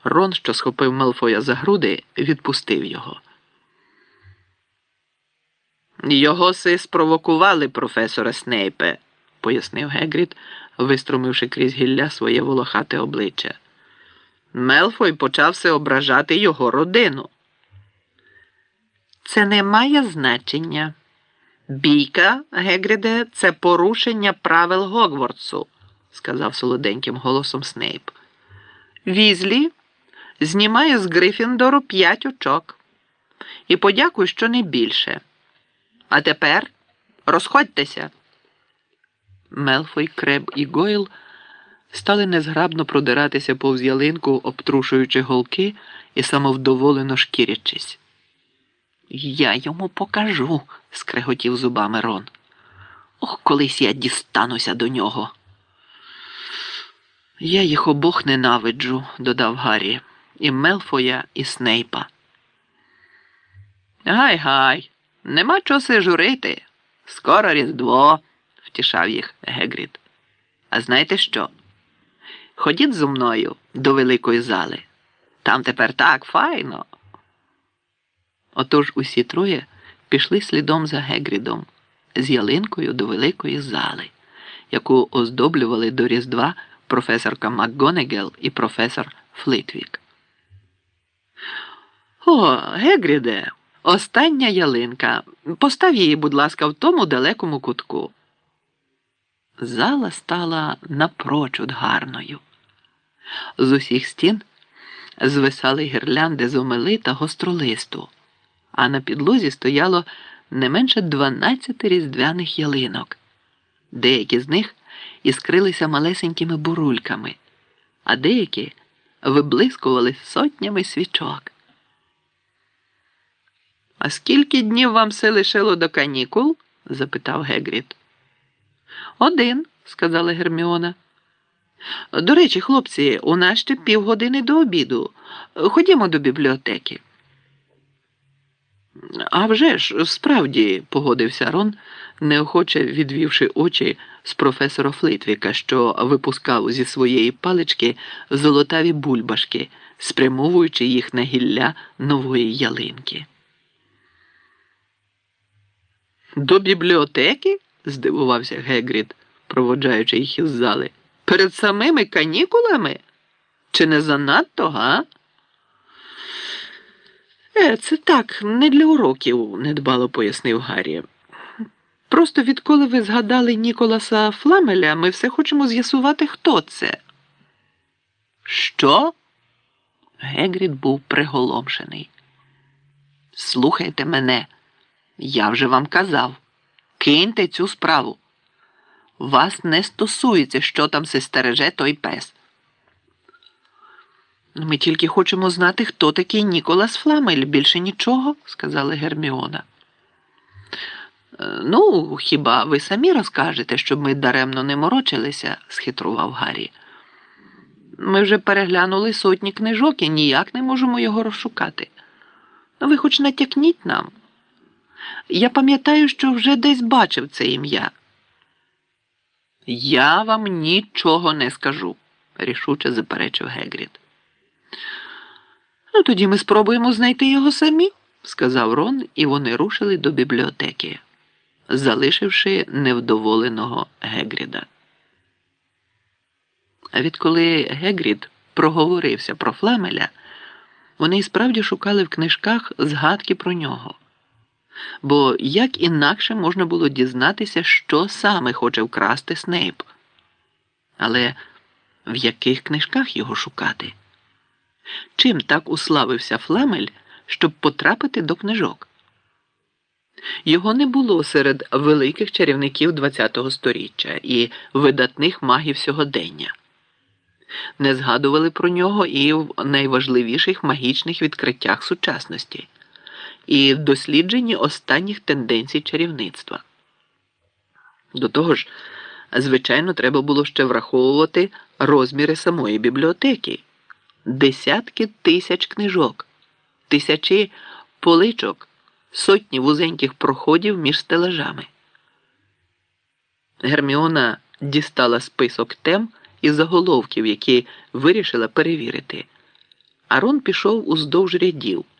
Рон, що схопив Мелфоя за груди, відпустив його. «Його си спровокували, професоре Снейпе», – пояснив Гегрід, виструмивши крізь гілля своє волохате обличчя. «Мелфой почався ображати його родину». «Це не має значення. Бійка, Гегріде, це порушення правил Гогвартсу», – сказав солоденьким голосом Снейп. «Візлі знімає з Гриффіндору 5 очок. І подякуй, що не більше. А тепер розходьтеся». Мелфой, Креб і Гойл стали незграбно продиратися повз ялинку, обтрушуючи голки і самовдоволено шкірячись. «Я йому покажу», – скреготів зубами Рон. «Ох, колись я дістануся до нього». «Я їх обох ненавиджу», – додав Гаррі, – «і Мелфоя, і Снейпа». «Гай-гай, нема чоси журити. Скоро Різдво», – втішав їх Гегрід. «А знаєте що? Ходіть зо мною до великої зали. Там тепер так файно». Отож усі троє пішли слідом за Гегрідом з ялинкою до великої зали, яку оздоблювали до Різдва професорка МакГонегал і професор Флитвік. «О, Гегріде, остання ялинка. Постав її, будь ласка, в тому далекому кутку». Зала стала напрочуд гарною. З усіх стін звисали гірлянди з омели та гостролисту, а на підлозі стояло не менше 12 різдвяних ялинок. Деякі з них іскрилися малесенькими бурульками, а деякі виблискували сотнями свічок. «А скільки днів вам все лишило до канікул?» – запитав Гегрід. «1», – сказала Герміона. «До речі, хлопці, у нас ще півгодини до обіду. Ходімо до бібліотеки». «А вже ж, справді», – погодився Рон, неохоче відвівши очі з професора Флитвіка, що випускав зі своєї палички золотаві бульбашки, спрямовуючи їх на гілля нової ялинки. «До бібліотеки?» – здивувався Гегрід, проводжаючи їх із зали. «Перед самими канікулами? Чи не занадто, га?» Це так, не для уроків», – недбало пояснив Гаррі. «Просто відколи ви згадали Ніколаса Фламеля, ми все хочемо з'ясувати, хто це». «Що?» Гегрід був приголомшений. «Слухайте мене. Я вже вам казав. Киньте цю справу. Вас не стосується, що там се стереже той пес». «Ми тільки хочемо знати, хто такий Ніколас Фламель, більше нічого», – сказала Герміона. «Ну, хіба ви самі розкажете, щоб ми даремно не морочилися?» – схитрував Гаррі. «Ми вже переглянули сотні книжок і ніяк не можемо його розшукати. Ви хоч натякніть нам. Я пам'ятаю, що вже десь бачив це ім'я». «Я вам нічого не скажу», – рішуче заперечив Гегрід. «Ну, тоді ми спробуємо знайти його самі», – сказав Рон, і вони рушили до бібліотеки, залишивши невдоволеного Гегріда. А відколи Гегрід проговорився про Фламеля, вони і справді шукали в книжках згадки про нього. Бо як інакше можна було дізнатися, що саме хоче вкрасти Снейп? Але в яких книжках його шукати? Чим так уславився Фламель, щоб потрапити до книжок? Його не було серед великих чарівників ХХ століття і видатних магів сьогодення. Не згадували про нього і в найважливіших магічних відкриттях сучасності, і в дослідженні останніх тенденцій чарівництва. До того ж, звичайно, треба було ще враховувати розміри самої бібліотеки. Десятки тисяч книжок, тисячі поличок, сотні вузеньких проходів між стелажами. Герміона дістала список тем і заголовків, які вирішила перевірити. а Рон пішов уздовж рядів,